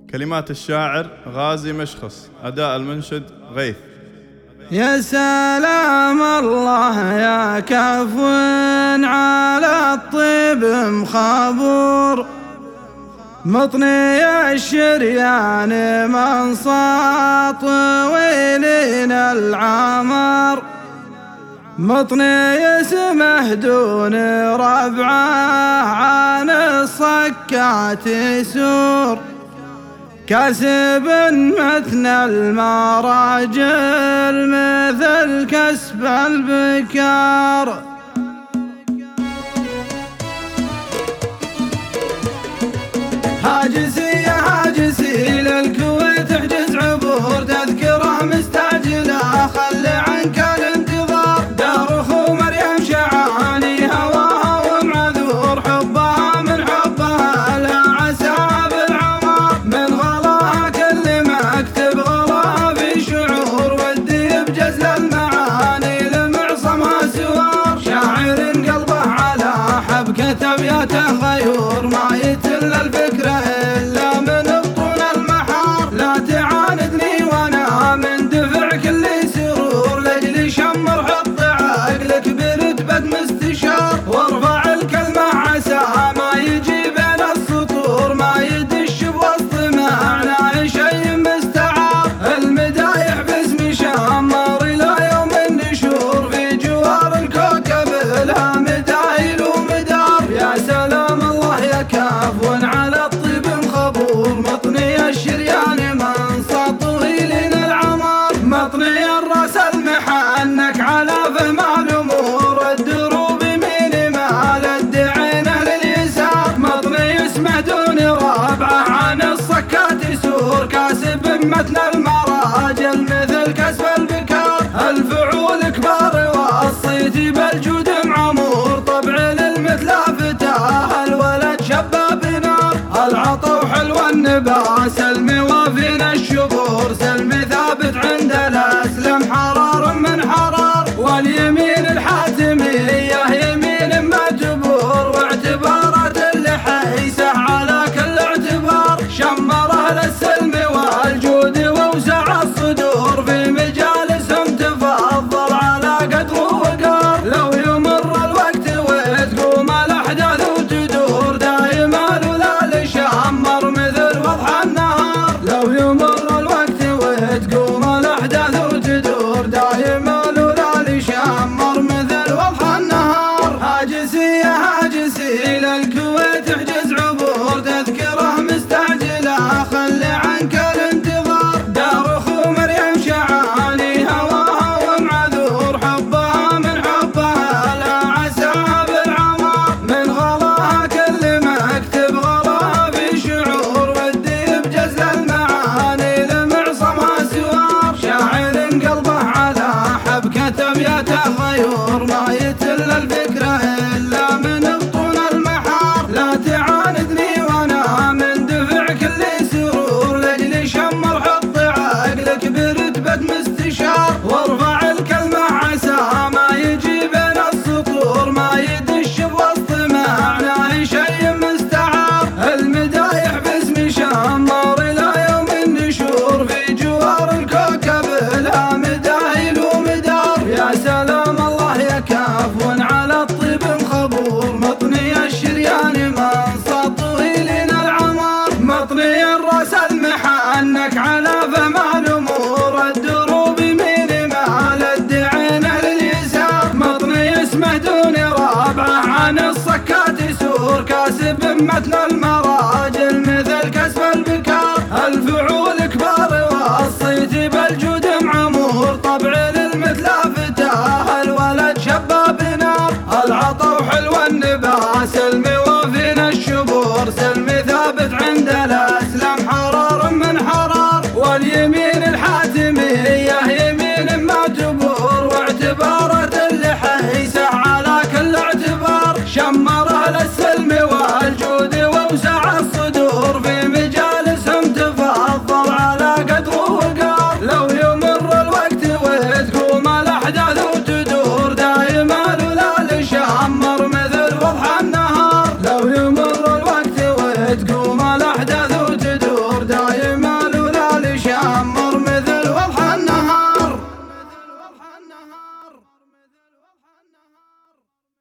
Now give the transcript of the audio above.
كلمات الشاعر غازي مشخص، أداء المنشد غيث. يا سلام الله يا كفو على الطيب مخبور، مطني الشريان منصات طويلين العمر، مطني اسمه دون ربعه عن الصكات سور، كاسب مثل المراجل مثل كسب البكار. هاجسي هاجسي للكويت احجز عبور، تذكره مستعجله خلي عنك الانتظار، دار اخو مريم شعاني هواها ومعذور، حبها من حبها لها عسى بالعمر، من غلاها كل مكتب غلاها في شعور، ودي بجزل المعاني لمعصمها سوار، شاعر قلبه على حبكة ابياته غيور، ما يتل الفكره الا من بطون المحار، لا تعاندني وانا من دفع كل سرور، لاجلي شمر حط عقلك برتبة مستشار، وارفع الكلمة عسى ما يجي بين السطور، ما يدش بوسط معنى شيء مستعار، المدايح باسم شمر الى يوم النشور، في جوار الكوكب لها مدايل ومدار. يا سلام الله يا كفو على الطيب مخبور، مطني الشريان منصات طويلين العمر، مطني الراس المحنك على فهم الامور، الدروب يمين مال الدعين اهل اليسار، مطني اسمه دون ربعه عن الصكات سور، كاسب متن المراجل مثل كسب البكار، الفعول كبار والصيت بالجود معمور، طبع للمثلى فتاه الولد شباب نار، العطو حلو النباس الموافين الشبور، سلم ثابت عند الاسلم حرار من حرار، واليمين الحاتميه يمين ما تبور، واعتبارات اللحيسه على كل اعتبار، شمره للسلم والجود واوسع الصدور، في مجالسهم تفضل على قدر وقار، لو يمر الوقت وتقوم الاحداث وتدور، دايما ولا لشمر مثل وضح النهار، لو يمر الوقت وتقوم الاحداث وتدور، دايما ولا لشمر مثل وضح النهار. هاجسي هاجسي للكويت احجز عبور، تذكره مستعجله خلي عنك الانتظار، دار اخو مريم شعاني هواها ومعذور، حبها من حبها لها عسى بالعمر، من غلاها كل مكتب غلاها في شعور، ودي بجزل المعاني لمعصمها سوار، شاعر قلبه على حبكة ابياته غيور، ما يتل الفكره الا من بطون المحار، لا تعاندني وانا من دفع كل سرور، لاجلي شمر حط عقلك برتبة مستشار، وارفع الكلمة عسى ما يجي بين السطور، ما يدش بوسط معنى شيء مستعار، المدايح باسم شمر الى يوم النشور، في جوار الكوكب لها مدايل ومدار. يا سلام الله يا كفو على الطيب مخبور، مطني الشريان منصات طويلين العمر، مطني الراس المحنك على فهم الامور، الدروب يمين مال الدعين اهل اليسار، مطني اسمه دون ربعه عن الصكات سور، كاسب متن المراجل